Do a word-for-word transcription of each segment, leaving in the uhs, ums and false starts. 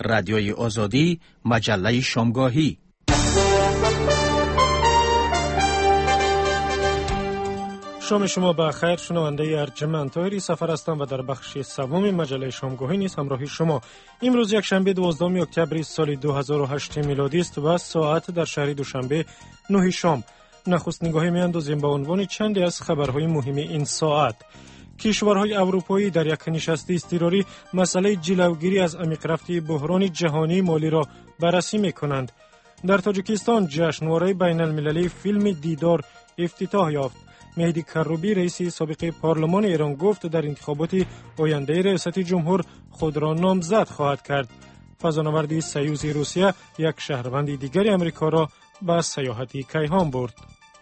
رادیوی آزادی، مجله شامگاهی. شام شما بخیر. شنونده ارجمند طاهری سفر هستم و در بخش سوم مجله شامگاهی نیز همراهی شما. امروز یک شنبه دوازدهم اکتبر سال دو هزار و هشت میلادی است و ساعت در شهر دوشنبه نه شام. نخست نگاهی می‌اندازیم به عنوان چندی از خبرهای مهم این ساعت. کشورهای اروپایی در یک نشست اضطراری مسئله جلوگیری از عمیق‌رفتی بحران جهانی مالی را بررسی می‌کنند. در تاجیکستان جشنواره بین‌المللی فیلم دیدار افتتاح یافت. مهدی کروبی رئیس سابق پارلمان ایران گفت در انتخابات آینده ریاست جمهور خود را نامزد خواهد کرد. فضانورد سویوز روسیه یک شهروند دیگر آمریکا را به سیاحتی کیهان برد.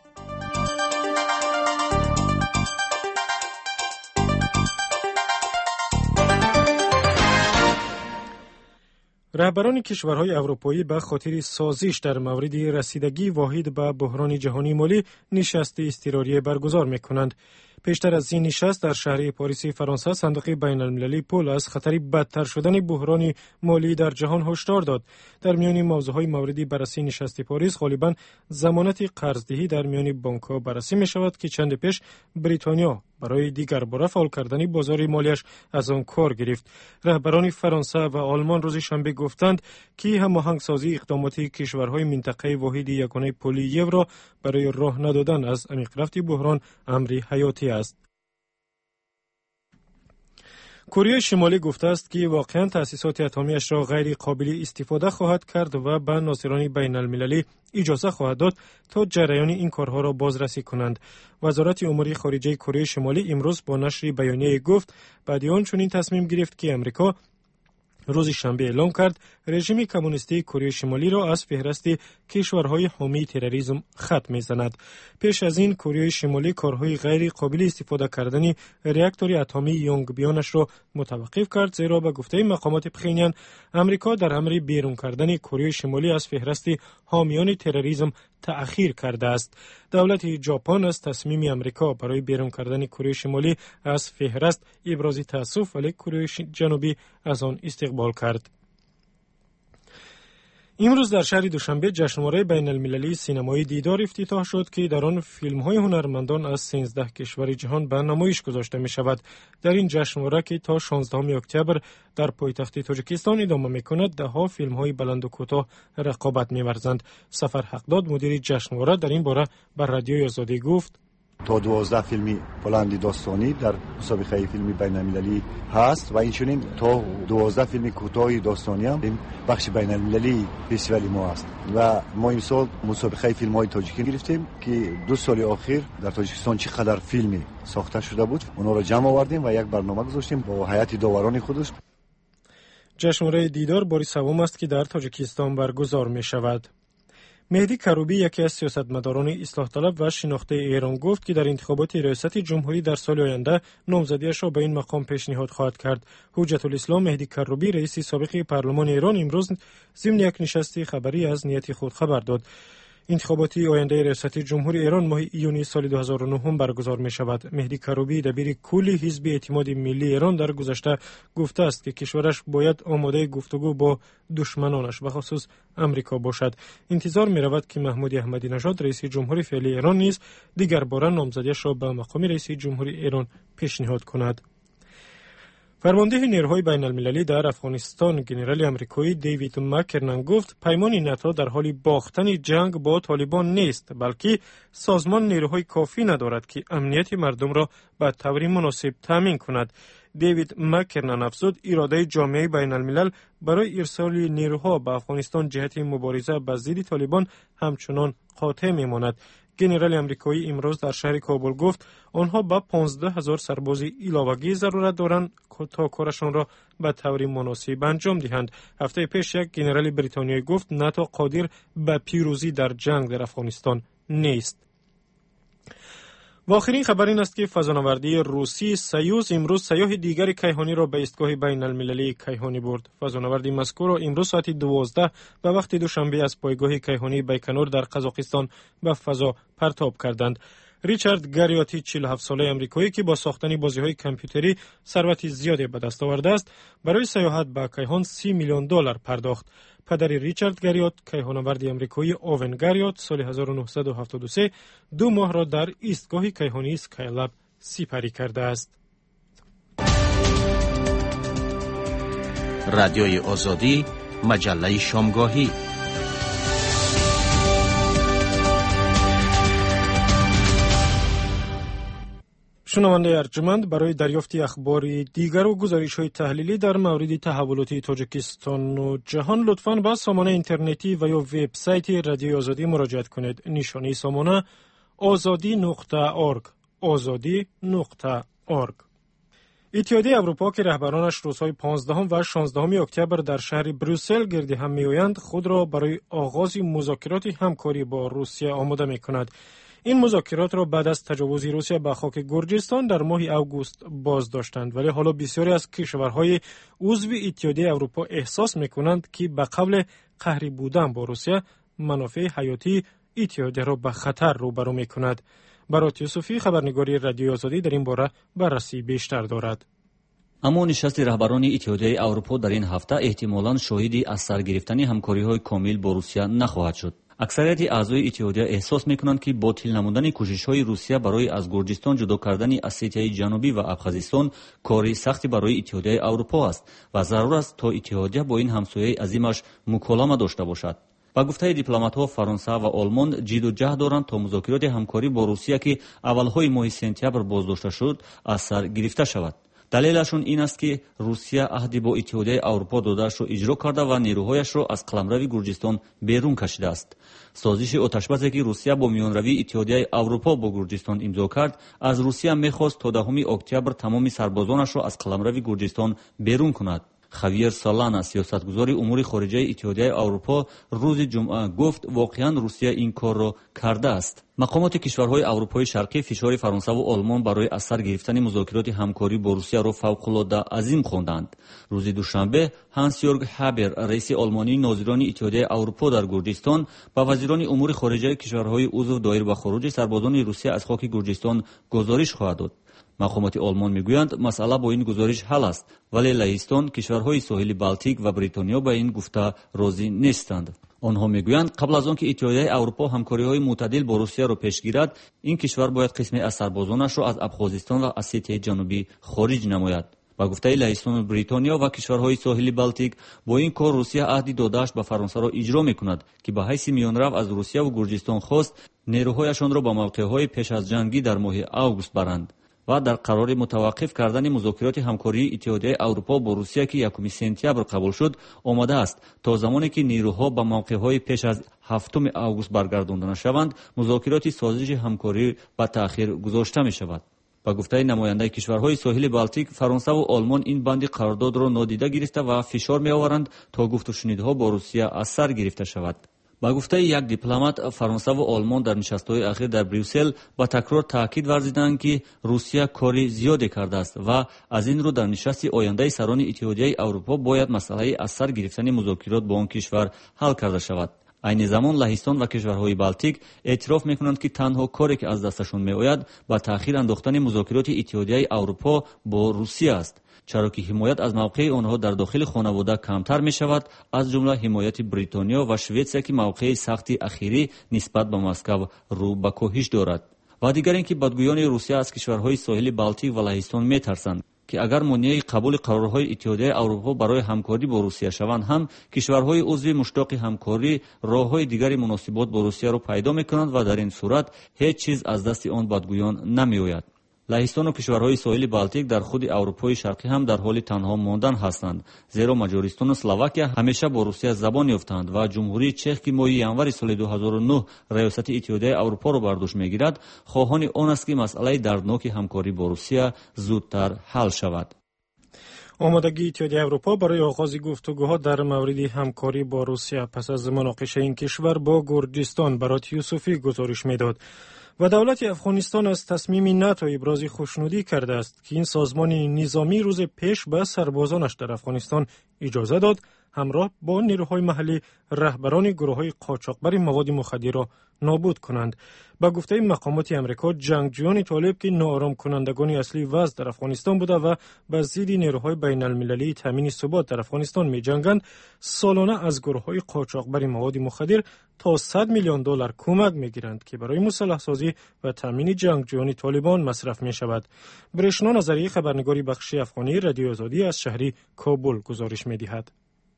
رهبران کشورهای اروپایی به خاطر سازش در مورد رسیدگی واحد به بحران جهانی مالی نشست اضطراری برگزار می‌کنند. پیشتر از این نشست در شهر پاریس فرانسه صندوق بین‌المللی پول از خطر بدتر شدن بحران مالی در جهان هشدار داد. در میان موضوعهای مورد بررسی نشست پاریس غالباً ضمانت قرضدهی در میان بانک‌ها بررسی می‌شود که چند پیش بریتانیا برای دیگر باره فعال کردن بازار مالیش از آن کار گرفت. رهبران فرانسه و آلمان روز شنبه گفتند که هماهنگسازی اقدامات کشورهای منطقه واحد یگانه پول یورو برای راه ندادن از عمیق‌رفت بحران امری حیاتی است. کره شمالی گفته است که واقعاً تأسیسات اتمیش را غیر قابل استفاده خواهد کرد و به ناظران بین المللی اجازه خواهد داد تا جریان این کارها را بازرسی کنند. وزارت امور خارجه کره شمالی امروز با نشر بیانیه گفت بعد از آن چنین تصمیم گرفت که امریکا روز شنبه اعلام کرد رژیم کمونیستی کره شمالی را از فهرست کشورهای حامی تروریسم خط می‌زند. پیش از این کره شمالی کارهای غیر قابل استفاده کردن راکتور اتمی یونگبیانش را متوقف کرد، زیرا به گفته مقامات پخینیان امریکا در امر بیرون کردن کره شمالی از فهرست حامیان تروریسم تأخیر کرده است. دولت ژاپن از تصمیم امریکا برای بیرون کردن کره شمالی از فهرست ابراز تأسف، ولی کره جنوبی از آن استقبال کرد. امروز در شهر دوشنبه جشنواره بین المللی سینمایی دیدار افتتاح شد که در آن فیلم‌های هنرمندان از سیزده کشور جهان به نمایش گذاشته می شود. در این جشنواره که تا شانزدهم اکتبر در پایتخت تاجیکستان ادامه می کند، ده ها فیلم‌های بلند و کوتاه رقابت می ورزند. سفر حقداد مدیر جشنواره در این باره بر رادیوی آزادی گفت تا دوازده فیلمی بلند داستانی در مسابقه فیلمی بین‌المللی هست و اینچنین تا دوازده فیلم کوتاه داستانی هم این بخش بین‌المللی فستیوال ما است و ما این سال مسابقه فیلم‌های تاجیکی گرفتیم که دو سال اخیر در تاجیکستان چقدر فیلمی ساخته شده بود اونا را جمع آوردیم و یک برنامه گذاشتیم با هیئت داوران خودش. جشنواره دیدار بار سوم است که در تاجیکستان برگزار می شود. مهدی کروبی یکی از سیاستمداران اصلاح طلب و شناخته ایران گفت که در انتخابات ریاست جمهوری در سال آینده نامزدیش را به این مقام پیشنهاد خواهد کرد. حجت الاسلام مهدی کروبی رئیس سابق پارلمان ایران امروز ضمن یک نشست خبری از نیت خود خبر داد. انتخابات آینده ریاست جمهوری ایران ماه ایونی سال دو هزار و نه برگزار می شود. مهدی کروبی دبیر کلی حزب اعتماد ملی ایران در گذشته گفته است که کشورش باید آماده گفتگو با دشمنانش به خصوص امریکا باشد. انتظار می رود که محمود احمدی نژاد رئیس جمهوری فعلی ایران نیز دیگر بار نامزدیش را به مقام رئیس جمهوری ایران پیشنهاد کند. فرمانده نیروهای بین المللی در افغانستان ژنرال آمریکایی دیوید مکرنن گفت پیمان ناتو در حال باختن جنگ با طالبان نیست، بلکه سازمان نیروهای کافی ندارد که امنیت مردم را به طور مناسب تامین کند. دیوید مکرنن افزود اراده جامعه بین الملل برای ارسال نیروها به افغانستان جهت مبارزه با ضد طالبان همچنان قاطع میماند. ژنرال آمریکایی امروز در شهر کابل گفت آنها به پانزده هزار سرباز علاوه‌ای ضرورت دارند تا کارشان را به طور مناسب انجام دهند. هفته پیش یک ژنرال بریتانیایی گفت ناتو قادر به پیروزی در جنگ در افغانستان نیست. و آخرین خبر این است که فضانوردی روسی سویوز امروز سیاه دیگر کیهانی را به ایستگاه بین المللی کیهانی برد. فضانوردی مذکور را امروز ساعت دوازده به وقت دوشنبه از پایگاه کیهانی بیکنور در قزاقستان به فضا پرتاب کردند. ریچارد گریوتی چهل و هفت ساله آمریکایی که با ساختن بازی‌های کامپیوتری ثروت زیادی به دست آورده است، برای سیاحت به کیهان سی میلیون دلار پرداخت. پدر ریچارد گریوت، کیهانآورد آمریکایی اوون گریوت، سال هزار و نهصد و هفتاد و سه دو ماه را در ایستگاه کیهانی اسکایلب سپری کرده است. رادیوی آزادی، مجله شامگاهی. شنونده ارجمند، برای دریافت اخبار دیگر و گزارش‌های تحلیلی در مورد تحولات تاجیکستان و جهان لطفاً به سامانه اینترنتی و یا وبسایت رادیوی آزادی مراجعه کنید. نشانی سامانه آزادی نقطه اورگ آزادی نقطه اورگ. اتحادیه اروپا که رهبرانش روزهای پانزدهم و شانزدهم اکتبر در شهر بروسل گرد هم می‌آیند، خود را برای آغاز مذاکرات همکاری با روسیه آماده می‌کند. این مذاکرات را بعد از تجاوز روسیه به خاک گرجستان در ماه اوگوست باز داشتند، ولی حالا بسیاری از کشورهای عضو اتحادیه اروپا احساس می‌کنند که به قبل قهری بودن با روسیه منافع حیاتی اتحادیه را به خطر روبرو می‌کند. برات یوسفی، خبرنگاری رادیوی آزادی، در این باره بررسی بیشتر دارد. اما نشست رهبران اتحادیه اروپا در این هفته احتمالاً شاهدی از سر گرفتن همکاری‌های کامل با روسیه نخواهد شد. اکثریت اعضای اتحادیه احساس می‌کنند که باطل نمودن کوشش‌های روسیه برای از گرجستان جدا کردن اسیتیای جنوبی و ابخازستان کاری سختی برای اتحادیه اروپا است و ضرور است تا اتحادیه با این همسایه عظیمش مکالمه داشته باشد. با گفته دیپلمات‌ها، فرانسه و آلمان جد و جهد دارند تا مذاکرات همکاری با روسیه که اولهای ماه سپتامبر بازداشته شد از سر گرفته شود. دلیلشون این است که روسیه عهدی با اتحادیه اروپا داده‌اش را اجرا کرده و نیروهایش را از قلمرو گرجستان بیرون کشیده است. سازش آتشبسی که روسیه با میانروی اتحادیه اروپا با گرجستان امضا کرد، از روسیه می‌خواست تا دهم اکتبر تمام سربازانش را از قلمرو گرجستان بیرون کند. خاویر سالانا، سیاستگزار امور خارجه اتحادیه اروپا، روز جمعه گفت واقعا روسیه این کار را کرده است. مقامات کشورهای اروپای شرقی فشار فرانسه و آلمان برای از سر گرفتن مذاکرات همکاری با روسیه را فوق‌العاده عظیم خواندند. روز دوشنبه هانس یورگ هابر، رئیس آلمانی ناظران اتحادیه اروپا در گرجستان، با وزیران امور خارجه کشورهای عضو دایر به خروج سربازان روسیه از خاک گرجستان گزارش خواهد داد. مقامات آلمان میگویند مسئله با این گزارش حل است، ولی لهستان، کشورهای ساحل بالتیک و بریتانیا با این گفته راضی نیستند. آنها میگویند قبل از آنکه اتحادیه اروپا همکاری‌های معتدل با روسیه را پیش گیرد، این کشور باید قسمی از سربازانش را از ابخازستان و اسیتیای جنوبی خارج نماید. با گفته لهستان و بریتانیا و کشورهای ساحل بالتیک، با این کار روسیه عهدی داده‌اش به فرانسه را اجرا میکند که به حیث میانرو از روسیه و گرجستان خواست نیروهایشان را به موقع‌های پیش از جنگی در ماه اوگوست برند و در قرار متوقف کردن مذاکرات همکاری اتحادیه اروپا با روسیه که یکم سپتامبر قبول شد آماده است تا زمانی که نیروها به موقع‌های پیش از هفتم اوگوست برگردانده نشوند، مذاکرات سازش همکاری به تأخیر گذاشته می شود. با گفته نماینده کشورهای ساحل بالتیک، فرانسه و آلمان این بند قرارداد را نادیده گرفته و فشار می آورند تا گفت و شنیدها با روسیه از سر گرفته شود. با گفته یک دیپلمات، فرانسه و آلمان در نشست‌های اخیر در بروسل با تکرار تاکید ورزیدند که روسیه کاری زیادی کرده است و از این رو در نشست آینده سران اتحادیه اروپا باید مسئله از سر گرفتن مذاکرات با آن کشور حل کرده شود. عین زمان لهستان و کشورهای بالتیک اعتراف میکنند که تنها کاری که از دستشون میآید با تأخیر انداختن مذاکرات اتحادیه اروپا با روسیه است، چرا که حمایت از موقع آنها در داخل خانواده کمتر می شود، از جمله حمایت بریتانیا و شویتسیا که موقع سختی اخیری نسبت به مسکو رو به کاهش دارد. و دیگر اینکه بدگویان روسیه از کشورهای ساحل بالتیک و لهستان می ترسند که اگر مانع قبول قرارهای اتحادیه اروپا برای همکاری با روسیه شوند، هم کشورهای عضو مشتاق همکاری راههای دیگری مناسبات با روسیه را پیدا میکنند و در این صورت هیچ چیز از دست آن بدگویان نمیآید. لهستان و کشورهای ساحل بالتیک در خود اروپای شرقی هم در حال تنها ماندن هستند، زیرا مجارستان و اسلواکیا همیشه با روسیه زبان یافتند و جمهوری چک که ماه ینور سال دو هزار و نه ریاست اتحادیه اروپا را بر دوش میگیرد، خواهان آن است که مسئله دردناک همکاری با روسیه زودتر حل شود. آمادگی اتحادیه اروپا برای آغاز گفتگوها در مورد همکاری با روسیه پس از مناقشه این کشور با گرجستان، برات یوسفی گزارش میداد. و دولت افغانستان از تصمیم ناتو ابراز خوشنودی کرده است که این سازمان نظامی روز پیش به سربازانش در افغانستان اجازه داد همراه با نیروهای محلی رهبران گروه‌های قاچاقبر مواد مخدر را نابود کنند. با گفته مقامات آمریکا، جنگجویان طالب که ناآرام کنندگان اصلی وضع در افغانستان بوده و به ضد نیروهای بین المللی تامین ثبات در افغانستان می جنگند، سالانه از گروه‌های قاچاقبر مواد مخدر تا صد میلیون دلار کمک می گیرند که برای مسلح سازی و تامین جنگجویان طالبان مصرف می شود. برشنا نظری خبرنگاری بخش افغانی رادیو آزادی از شهری کابل گزارش می دهد.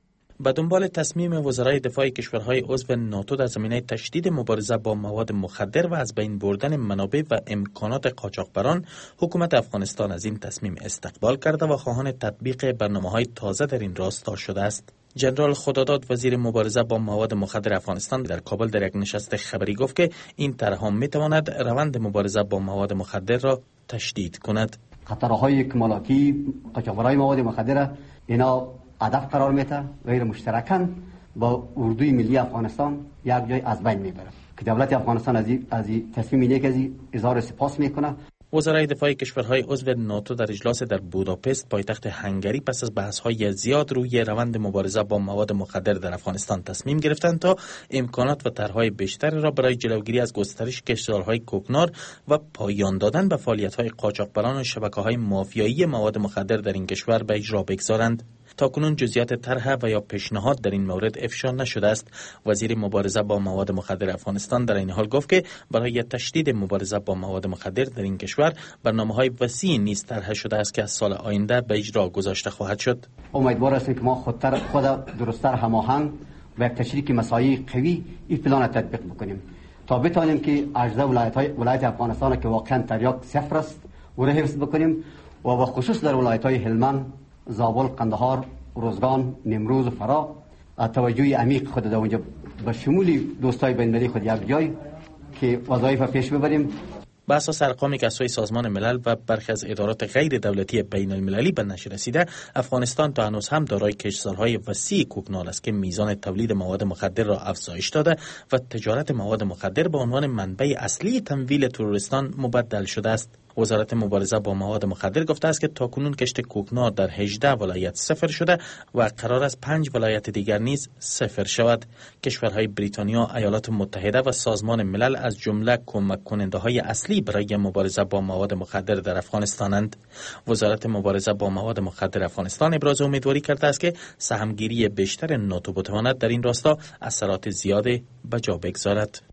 به دنبال تصمیم وزرای دفاع کشورهای عضو ناتو در زمینه تشدید مبارزه با مواد مخدر و از بین بردن منابع و امکانات قاچاقبران، حکومت افغانستان از این تصمیم استقبال کرده و خواهان تطبیق برنامه‌های تازه در این راستا شده است. جنرال خداداد، وزیر مبارزه با مواد مخدر افغانستان، در کابل در یک نشست خبری گفت که این طرح می‌تواند روند مبارزه با مواد مخدر را تشدید کند. خطرهای کمالاتی قاچاقبرای مواد مخدر اینا هدف قرار میده، غیر مشترکاً با اردوی ملی افغانستان یک جای از بین میبره که دولت افغانستان از از تصمیم اینه که اظهار سپاس میکنه. وزرای دفاع کشورهای عضو ناتو در اجلاس در بوداپست پایتخت هنگری پس از بحث‌های زیاد روی روند مبارزه با مواد مخدر در افغانستان تصمیم گرفتند تا امکانات و طرح‌های بیشتری را برای جلوگیری از گسترش کشتزارهای کوکنار و پایان دادن به فعالیت‌های قاچاقبران و شبکه‌های مافیایی مواد مخدر در این کشور به اجرا بگذارند. تاکنون جزئیات طرح و یا پیشنهاد در این مورد افشا نشده است. وزیر مبارزه با مواد مخدر افغانستان در این حال گفت که برای تشدید مبارزه با مواد مخدر در این کشور برنامه‌های وسیعی نیز طرح شده است که از سال آینده به اجرا گذاشته خواهد شد. امیدوار هستیم که ما خودتر خود درست‌تر هماهنگ و یک تشریک مساعی قوی این پلان تطبیق بکنیم تا بتوانیم که اجزا ولایت‌های ولایت افغانستان که واقعا تریاک صفر است و را حفظ بکنیم و به خصوص در ولایت‌های هلمند، زابل، قندهار، روزگان، نیمروز و فرا توجه عمیق خود در اونجا به شمول دوستای بین المللی خود یک جای که وظایف پیش ببریم. بر اساس ارقامی که از سوی سازمان ملل و برخی از ادارات غیر دولتی بین المللی به نشر رسیده، افغانستان تا هنوز هم دارای کشتزارهای وسیع کوکنار است که میزان تولید مواد مخدر را افزایش داده و تجارت مواد مخدر به عنوان منبع اصلی تمویل تروریستان مبدل شده است. وزارت مبارزه با مواد مخدر گفته است که تاکنون کشت کوکنار در هجده ولایت صفر شده و قرار است پنج ولایت دیگر نیز صفر شود. کشورهای بریتانیا، ایالات متحده و سازمان ملل از جمله کمک کننده های اصلی برای مبارزه با مواد مخدر در افغانستانند. وزارت مبارزه با مواد مخدر افغانستان ابراز امیدواری کرده است که سهمگیری بیشتر ناتو بتواند در این راستا اثرات زیادی به جا بگذارد.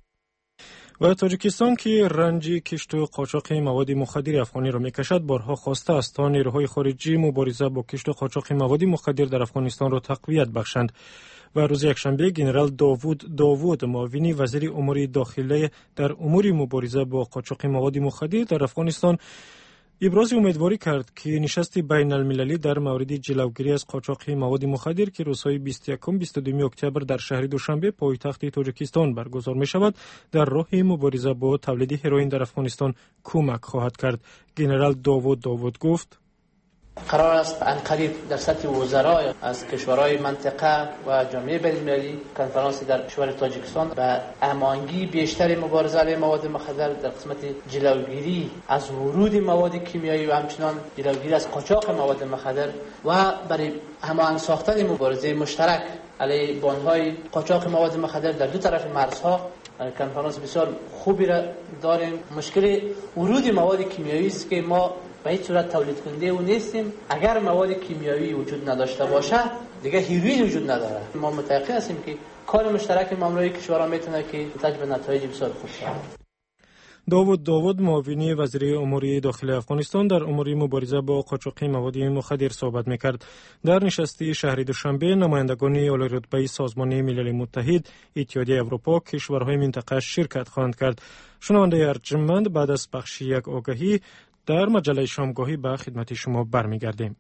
و تاجیکستان که رنج کشت و قاچاق مواد مخدر افغانی را میکشد، بارها خواسته است تا نیروهای خارجی مبارزه با کشت و قاچاق مواد مخدر در افغانستان را تقویت بخشند. و روز یکشنبه جنرال داوود داوود معاون وزیر امور داخلی در امور مبارزه با قاچاق مواد مخدر در افغانستان ابراز امیدواری کرد که نشست بین المللی در مورد جلوگیری از قاچاق مواد مخدر که روزهای بیست و یک و بیست و دو اکتبر در شهر دوشنبه پایتخت تاجیکستان برگزار می شود در راه مبارزه با تولید هروئین در افغانستان کمک خواهد کرد. جنرال داوود داوود گفت: قرار است عنقریب در سطح وزرای از کشورهای منطقه و جامعه بین‌المللی کنفرانسی در کشور تاجیکستان و هماهنگی بیشتر مبارزه علیه مواد مخدر در قسمت جلوگیری از ورود مواد کیمیایی و همچنان جلوگیری از قاچاق مواد مخدر و برای هماهنگ ساختن مبارزه مشترک علیه بانهای قاچاق مواد مخدر در دو طرف مرزها کنفرانس بسیار خوبی را داریم. مشکل ورود مواد کیمیایی است که ما به هیچ صورت تولید کننده او نیستیم. اگر مواد کیمیایی وجود نداشته باشه دیگه هیروئین وجود نداره. ما متأکد هستیم که کار مشترک مملوی کشورها میتونه که منتج به نتایج بسیار خوب شود. داوود داوود معاون وزیر امور داخلی افغانستان در امور مبارزه با قاچاق مواد مخدر صحبت میکرد. در نشست شهر دوشنبه نمایندگان اعلی رتبه سازمان ملل متحد، اتحادیه اروپا، کشورهای منطقه شرکت خواهند کرد. شنونده ارجمند، بعد از پخش یک آگهی در مجله شامگاهی به خدمت شما برمیگردیم.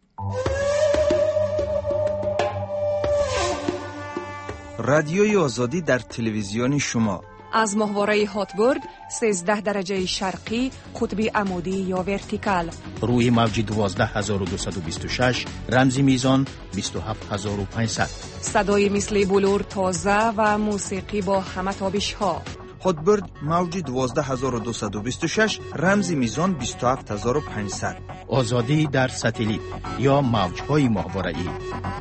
رادیوی آزادی در تلویزیون شما از ماهواره هاتبرد سیزده درجه شرقی قطب عمودی یا ورتیکال، روی موج دوازده هزار و دویست و بیست و شش رمزی میزان بیست و هفت هزار و پانصد، صدای مثل بلور تازه و موسیقی با همه تابش ها. هاتبرد موج دوازده هزار و دویست و بیست و شش رمزی میزان بیست و هفت هزار و پانصد. آزادی در ساتلیت یا موجهای ماهواره‌ای.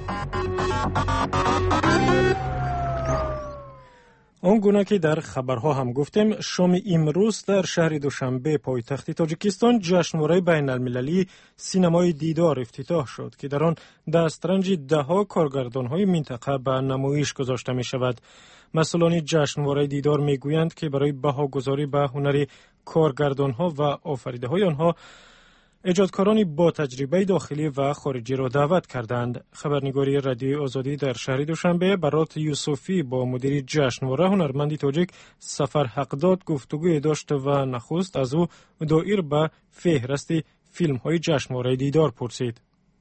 آنگونه که در خبرها هم گفتیم، شام امروز در شهر دوشنبه پایتخت تاجیکستان جشنواره بین المللی سینمای دیدار افتتاح شد که در آن دسترنج دهها کارگردان‌های منطقه به نمایش گذاشته می شود. مسئولان جشنواره دیدار می گویند که برای بهاگذاری به هنر کارگردان‌ها و آفریده‌های آنها ایجادکارانی با تجربه داخلی و خارجی را دعوت کردند. خبرنگاری رادیوی آزادی در شهر دوشنبه برات یوسفی با مدیر جشنواره هنرمند تاجیک سفر حقداد گفتگوی داشت و نخست از او دایر به فهرست فیلم‌های جشنواره دیدار پرسید.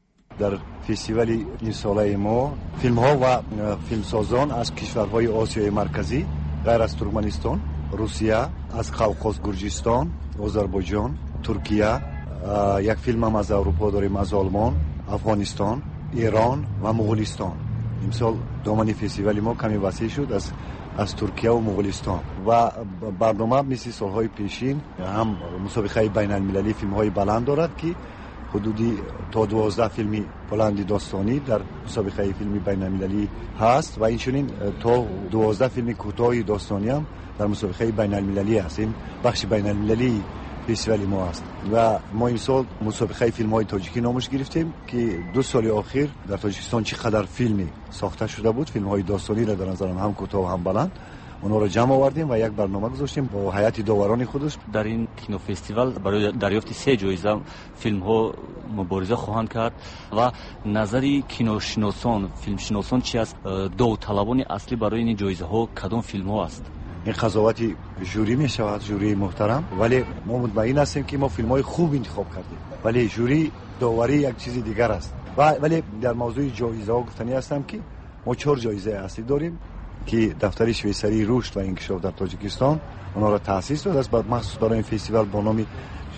در فستیوال این ساله ما فیلم‌ها و فیلمسازان از کشورهای آسیای مرکزی غیر از ترکمنستان، روسیه، از قوقاز، گرجستان، آذربایجان، ترکیه، یک فیلم هم از اروپا داریم، از آلمان، افغانستان، ایران و مغولستان. امسال دامن فستیوال ما کمی وسیع شد از از ترکیه و مغولستان و برنامه مثل سالهای پیشین هم مسابقه بین المللی فیلم های بلند دارد که حدودی تا دوازده فیلم بلند داستانی در مسابقه فیلم بین المللی هست و اینچنین تا دوازده فیلم کوتاه داستانی هم در مسابقه بین المللی هست. این بخش بین المللی فستیوال ما است و ما این سال مسابقه فیلم های تاجیکی نامش گرفتیم که دو سال اخیر در تاجیکستان چقدر فیلمی ساخته شده بود، فیلم های داستانی را در نظرم هم کوتاه و هم بلند، اونا را جمع آوردیم و یک برنامه گذاشتیم با هیئت داوران خودش. در این کینو فستیوال برای دریافت سه جایزه فیلم ها مبارزه خواهند کرد و نظری کینوشناسان، فیلمشناسان چی است؟ داوطلبان اصلی برای این جایزه ها کدام فیلم ها است؟ این قضاوتی جوری می شود، جوری محترم، ولی ما مطمئن هستیم که ما فیلم های خوب انتخاب کردیم، ولی جوری داوری یک چیز دیگر است. و ولی در موضوع جایزه ها گفتنی هستم که ما چهار جایزه اصلی داریم که دفتر شویسری رشد و انکشاف در تاجیکستان اونا را تأسیس داده است. بعد مخصوص برای این فستیوال با نام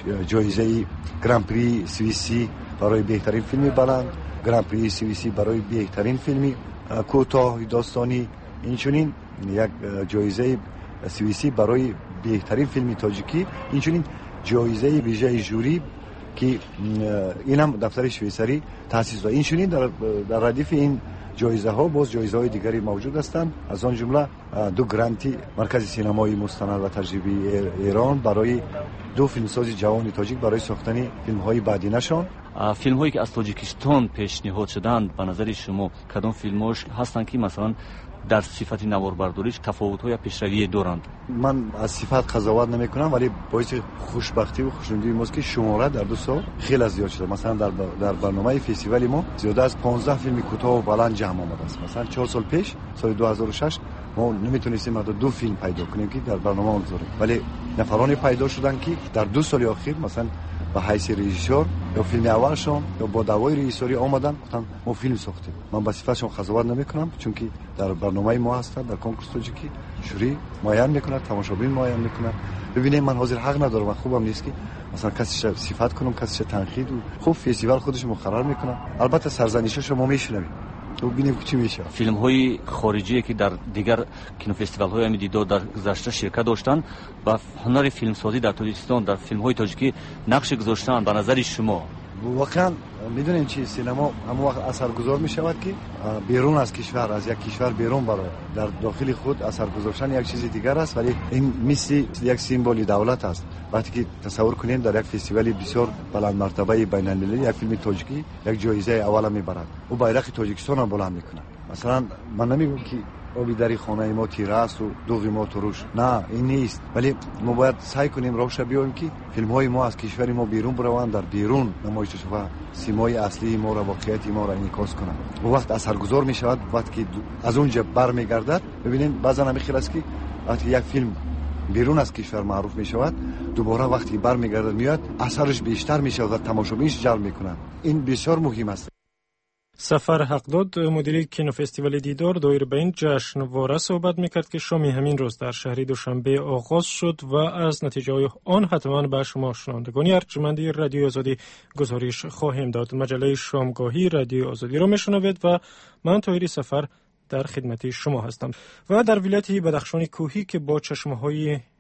جایزه گران پری سوئیسی برای بهترین فیلم بلند، گران پری سوئیسی برای بهترین فیلم کوتاه داستانی، اینچنین یک جایزه سوئیسی برای بهترین فیلم تاجیکی، اینچنین جایزه ویژه جوری که این هم دفتر شویسری تأسیس داده. اینچنین در در ردیف این جایزه ها باز جایزه های دیگری موجود هستند، از آن جمله دو گرانتی مرکز سینمایی مستند و تجربی ایران برای دو فیلمساز جوان تاجیک برای ساختن فیلم های بعدینشان. فیلم هایی که از تاجیکستان پیشنهاد شدند به نظر شما کدام فیلم هاش هستند که مثلا در صفت نواربرداریش تفاوت های پیشروی دارند؟ من از صفت قضاوت نمی کنم، ولی باعث خوشبختی و خوشنودی ماست که شماره در دو سال خیلی زیاد شده. مثلا در در برنامه فستیوال ما زیاده از پانزده فیلم کوتاه و بلند جمع آمده است. مثلا چهار سال پیش، سال دو هزار و شش، ما نمیتونستیم حتی دو فیلم پیدا کنیم که در برنامه اون بذاریم، ولی نفرانی پیدا شدن که در دو سال اخیر مثلا با حیث رژیسور یا فیلم اولشون یا با دعوای رژیسوری آمدن گفتن ما فیلم ساختیم. من با صفتشون قضاوت نمیکنم، چون که در برنامه ما هستن، در کنکورس تاجیکی جوری معین میکنه، تماشابین معین میکنه. ببینید من حاضر حق ندارم و خوبم نیست که مثلا کسی صفت کنم، کسی تنقید. و خوب فستیوال خودش مقرر میکنه، البته سرزنشش ما میشنویم تو ببینیم چی میشه. فیلم های خارجی که در دیگر کینو فستیوال های دیدار در گذشته شرکت داشتن و هنر فیلمسازی در تاجیکستان در فیلم های تاجیکی نقش گذاشتن، به نظر شما واقعا میدونیم چی سینما همون وقت اثرگذار می شود که بیرون از کشور، از یک کشور بیرون برای در داخل خود اثر گذاشتن یک چیز دیگر است، ولی این مثل یک سیمبولی دولت است. وقتی که تصور کنیم در یک فستیوال بسیار بلند مرتبه بین المللی یک فیلم تاجیکی یک جایزه اول میبرد، او بیرق تاجیکستان را بلند میکنه. مثلا من نمیگم که آبی در خانه ما تیره است و دوغ ما تروش، نه این نیست، ولی ما باید سعی کنیم روش بیایم که فیلم های ما از کشور ما بیرون بروند، در بیرون نمایش شود و سیمای اصلی ما را، واقعیت ما را انعکاس کنند. و وقت اثرگذار می شود، وقتی که از اونجا برمیگردد. ببینید بعضا همیشه است که وقتی یک فیلم بیرون از کشور معروف می شود، دوباره وقتی برمیگردد میاد اثرش بیشتر می شود و تماشاگرش جلب می کنند. این بسیار مهم است. سفر حقداد مدیر کینو فستیوال دیدار دایر به این جشنواره صحبت میکرد که شام همین روز در شهر دوشنبه آغاز شد و از نتیجه های آن حتما به شما شنوندگان ارجمندی رادیو آزادی گزارش خواهیم داد. مجله شامگاهی رادیو آزادی را میشنوید و من طاهری سفر در خدمت شما هستم. و در ولایت بدخشان کوهی که با چشمه‌های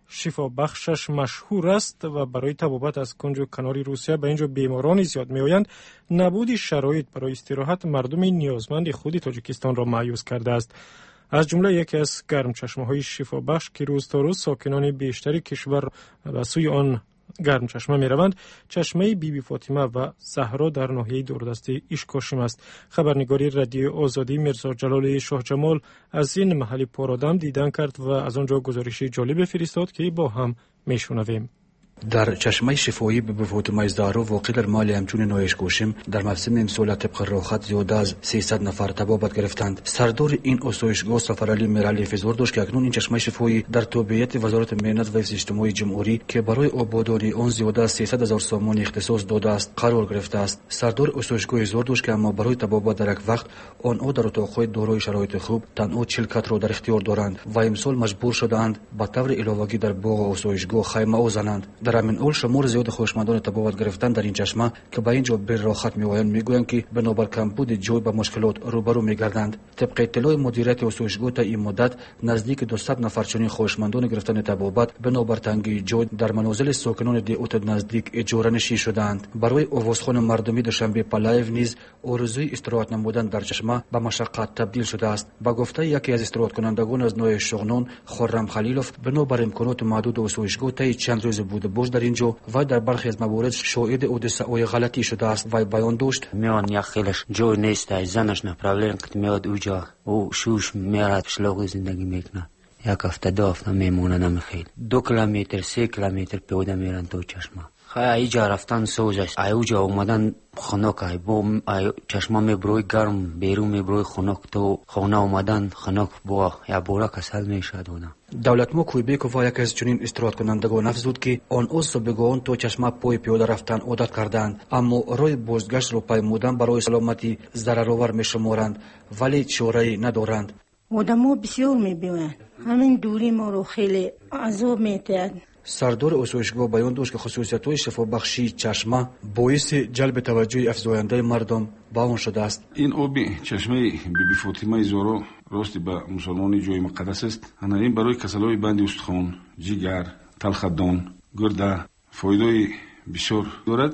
شفا بخشش مشهور است و برای طبابت از کنج و کنار روسیه به اینجا بیماران زیاد می آیند، نبود شرایط برای استراحت مردم نیازمند خود تاجیکستان را مایوس کرده است. از جمله یکی از گرم چشمه های شفا بخش که روز تا روز ساکنان بیشتری کشور به سوی آن گرم چشمه می روند، چشمه بی بی فاطمه و زهرا در ناحیه دوردست ایشکاشم است. خبرنگاری رادیو آزادی میرزا جلال شاه جمال از این محل پرآدم دیدن کرد و از آنجا گزارشی جالب فرستاد که با هم می شنویم. در چشمه شفایی به فاطمه زهرا واقع در مال همچون نویشگوشم در موسم امسال طبق راحت زیاده از سیصد نفر طبابت گرفتند. سردار این آسایشگاه سفرعلی میرعلی فزور داشت که اکنون این چشمه شفایی در تابعیت وزارت مهنت و حفظ اجتماعی جمهوری که برای آبادانی آن زیاده از سیصد هزار سامان اختصاص داده است قرار گرفته است. سردار آسایشگاه زور داشت که اما برای طبابت در یک وقت آنها در اتاق‌های دارای شرایط خوب تنها چهل کت را در اختیار دارند و امسال مجبور شدند به طور علاوه‌ای در باغ آسایشگاه خیمه بزنند. در همین حال شمار زیاد خوشمندان طبابت گرفتن در این چشمه که به اینجا به راحت میآیند میگویند که بنابر کمبود جای به مشکلات روبرو میگردند. طبق اطلاع مدیریت آسایشگاه تا این مدت نزدیک دویست نفر چنین خوشمندان گرفتن طبابت بنابر تنگی جای در منازل ساکنان دیوت نزدیک اجاره نشین شدند. برای آوازخوان مردمی دوشنبه پلایو نیز آرزوی استراحت نمودن در چشمه به مشقت تبدیل شده است. با گفته یکی از استراحت کنندگان از نوع شغنان خرم خلیلوف، بنابر امکانات محدود آسایشگاه تا چند روز بوده باش در اینجا و در برخی از موارد شاهد حادثه‌های غلطی شده است و بیان داشت میان یا خیلیش جای نیست، زنش نپرابلم که میاد اونجا او شوش میاد شلوغ زندگی میکنه، یک هفته دو هفته میمونه نمیخیل، دو کیلومتر سه کیلومتر پیاده میرن تو چشمه. خیلی اینجا رفتن سوزش، اینجا اومدن خنک، ای با چشمه میبروی گرم بیرون میبروی خنک، تو خونه اومدن خنک با یا بورا کسل میشه دونه. دولتمو کویبیکوف یک از چنین استراحت کنندگان افزود که آن صبحگاهان تو چشمه پای پیاده رفتن عادت کردند، اما راه بازگشت رو پیمودن برای سلامتی ضررآور میشمارند ولی چاره‌ای ندارند. آدم‌ها بسیار میبینند، همین دوری ما رو خیلی عذاب میدهد. سردار آسایشگاه بیان داشت که خصوصیت‌های شفابخشی چشمه باعث جلب توجه افزاینده مردم به آن شده است. این آب چشمه بی بی فاطمه زهرا راستی به مسلمانی جای مقدس است. این برای کسل‌های بند استخوان، جگر، تلخدان، گرده فایده بسیار دارد.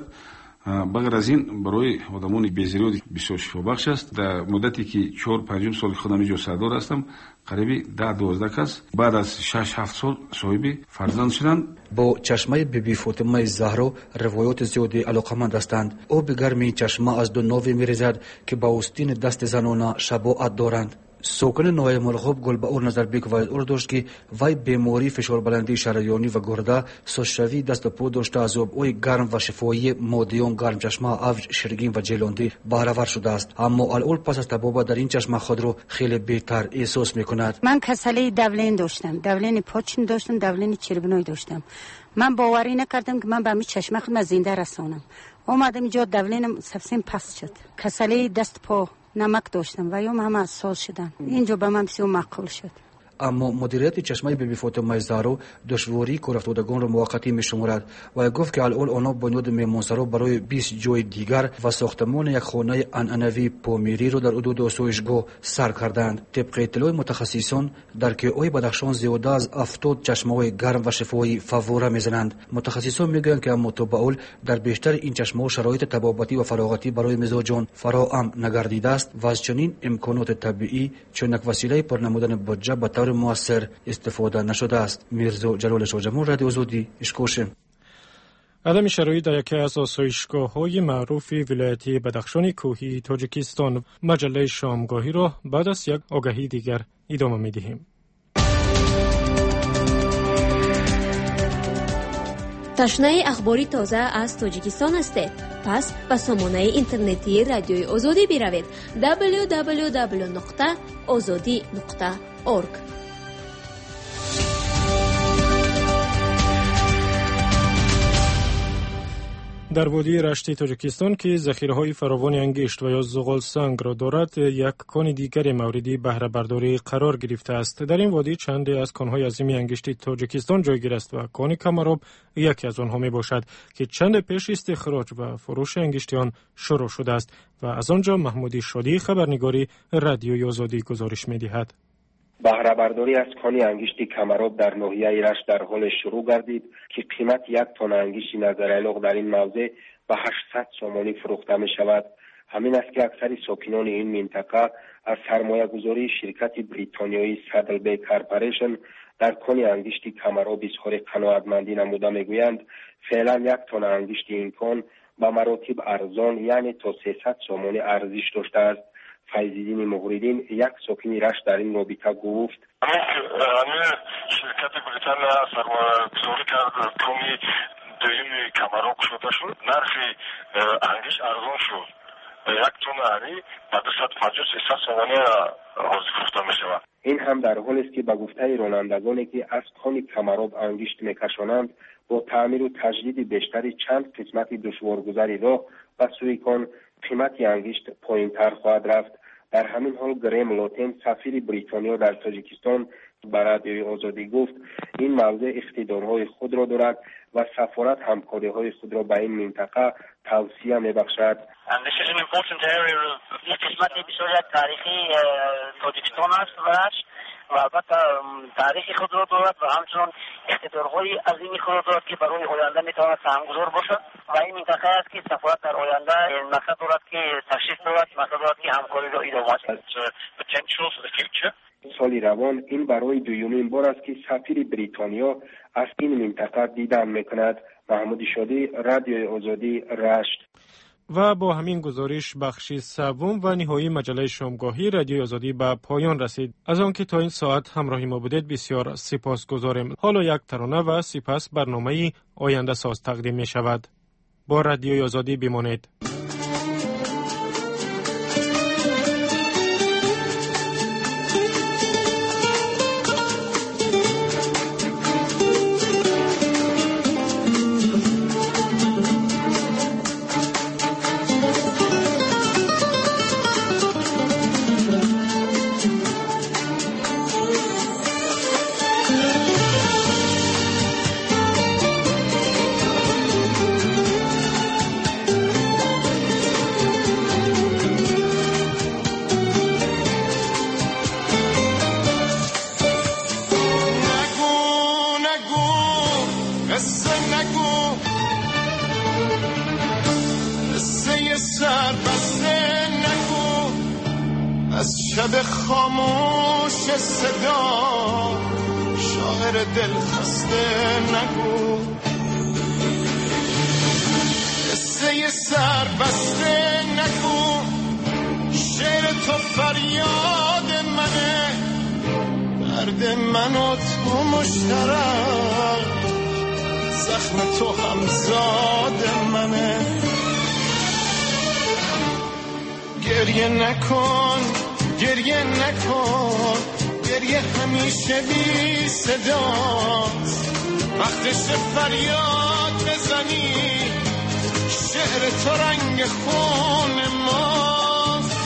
بغیر از این برای آدمان بی‌زریاد بسیار شفابخش است. در مدتی که چهار پنج سال خودم اینجا سردار هستم، قریبی ده دوازده کس بعد از شش هفت سال صاحب فرزند شدند. با چشمه بی بی فاطمه زهرا روایات زیادی علاقمند هستند. آب گرم چشمه از دو ناوی می‌ریزد که با آستین دست زنانه شباهت دارند. ساکن نوای مرغوب گل به اور نظر بیک و اور داشت که وی بیماری فشار بلندی شریانی و گرده سوشوی دست پا داشته از آب‌های گرم و شفایی مادیان گرم چشمه افج شرگین و جیلاندی بهره‌ور شده است، اما الان پس از طبابت در این چشمه خود را خیلی بهتر احساس می‌کند. من کسله دولین داشتم، دولین پاچین داشتم، دولین چربنای داشتم. من باوری نکردم که من به همین چشمه خودم زنده رسانم. اومدم اینجا دولینم سبسیم پس شد، کسله دست پا نمک داشتم و یوم همه از سال شدن، اینجا به من بسیار معقول شد. اما مدیریت چشمه بی بی فاطمه زهرا دشواری کارافتادگان را موقتی می‌شمارد و گفت که الان آنها بنیاد میمانسرا برای بیست جای دیگر و ساختمان یک خانه عنعنوی پامیری را در حدود آسایشگاه سر کردند. طبق اطلاع متخصصان در کیهای بدخشان زیاده از هفتاد چشمه‌های گرم و شفایی فواره میزنند. متخصصان میگویند که اما تا به حال در بیشتر این چشمه‌ها شرایط طبابتی و فراغتی برای مزاجان فراهم نگردیده است و از چنین امکانات طبیعی چنانک وسیله پرنمودن بودجه به مؤثر استفاده نشده است. میرزا جلال شاه جمال، رادیو آزادی، اشکاشم. عدم شرایط در یکی از آسایشگاه‌های معروف ولایتی بدخشان کوهی تاجیکستان. مجله شامگاهی را بعد از یک آگهی دیگر ادامه می‌دهیم. تشنه اخباری تازه از تاجیکستان هستید؟ پس به سامانه اینترنتی رادیوی آزادی بروید دبلیو دبلیو دبلیو نقطه آزادی نقطه اورگ. در وادی رشتی تاجیکستان که ذخیره‌های فراوان انگشت و یا زغال سنگ را دارد، یک کان دیگر موردی بهره برداری قرار گرفته است. در این وادی چند از کان‌های عظیم انگشتی تاجیکستان جایگیر است و کان کمراب یکی از آنها می باشد که چند پیش استخراج و فروش انگشتیان شروع شده است و از آنجا محمودی شادی خبرنگاری رادیوی آزادی گزارش می دهد. بهره برداری از کان انگشت کمراب در ناحیه رشت در حال شروع گردید که قیمت یک تن انگشت نظرالغ در این موضع به هشتصد سومانی فروخته می شود. همین است که اکثر ساکنان این منطقه از سرمایه گذاری شرکت بریتانیایی سدلبیک کارپوریشن در کان انگشت کمراب اظهار قناعتمندی نموده میگویند فعلا یک تن انگشت این کان به مراتب ارزان یعنی تا سیصد سومانی ارزش داشته است. فیض‌الدین مغریدین یک ساکن رشت در این رابطه گفت شرکت بریتانیا سرمایه گذاری کرد کمی دویم کمراب شده شد، نرخ انگشت ارزان شد، یک تن هری به دویست و پنجاه سیصد سومانی عرضه فروخته می شود. این هم در حالی است که به گفته رانندگانی که از کان کمراب انگشت میکشانند با تعمیر و تجدید بیشتری چند قسمت دشوارگذری راه و سوی کان قیمت انگشت پایین‌تر خواهد رفت. در همین حال گریم لاتن سفیر بریتانیا در تاجیکستان به رادیوی آزادی گفت این موضوع اقتدارهای خود را دارد و سفارت همکاری‌های خود را به این منطقه توصیه می‌بخشد. یک قسمت بسیار تاریخی تاجیکستان است و البته تاریخی خود را دارد و همچنان اقتدارهای عظیمی خود را دارد که برای آینده میتواند سهمگذار باشد و این منطقه است که سفارت در آینده مقصد دارد که تشریف دارد، مقصد دارد که همکاری را ادامه دهد. سالی روان این برای دومین بار است که سفیر بریتانیا از این منطقه دیدن میکند. محمود شادی، رادیوی آزادی، رشت. و با همین گزارش بخش سوم و نهایی مجله شامگاهی رادیوی آزادی به پایان رسید. از آنکه تا این ساعت همراهی ما بودید بسیار سپاسگزاریم. حالا یک ترانه و سپس برنامه آینده ساز تقدیم می شود. با رادیوی آزادی بمانید. شب خاموش صدا شاعر دل خسته نگو، قصه سر بسته نگو، شعر تو فریاد منه، درد من و تو مشترک، زخم تو همزاد منه. گریه نکن گریه نکن، گریه همیشه بی صداست، وقتش فریاد بزنی، شعر تو رنگ خون ماست.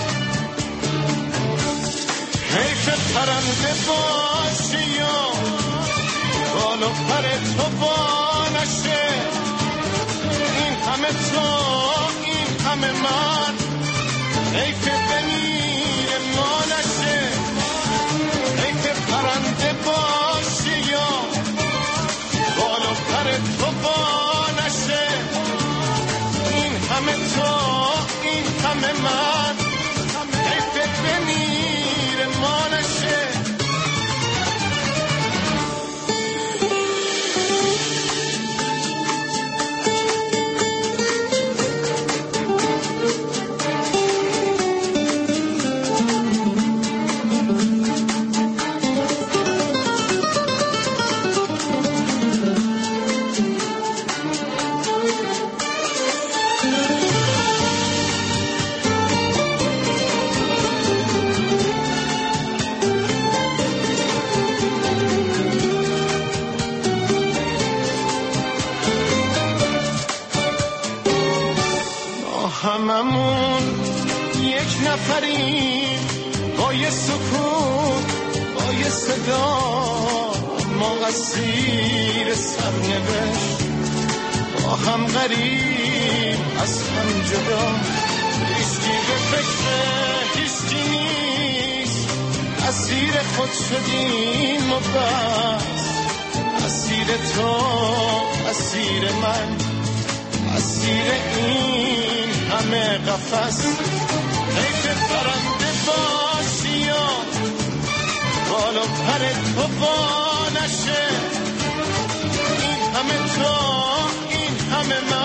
حیف پرنده باشی یا بال و پر تو بانشه، این همه تو این همه من، حیف بمیر ما نشه، حیف پرنده باشی یا بال و پر تو بانشه، این همه تو این همه من، حیف بمیر ما نشه. هممون یک نفریم، با یه سکوت با یه صدا، ما اسیر سرنوشت، با هم غریب از هم جدا، هیچکی به فکر هیچکی نیست، اسیر خود شدیم و بس، اسیر تو اسیر من، اسیر این همه قفس. حیف پرنده باشی یا بال و پر تو با نشه، این همه تو این همه من.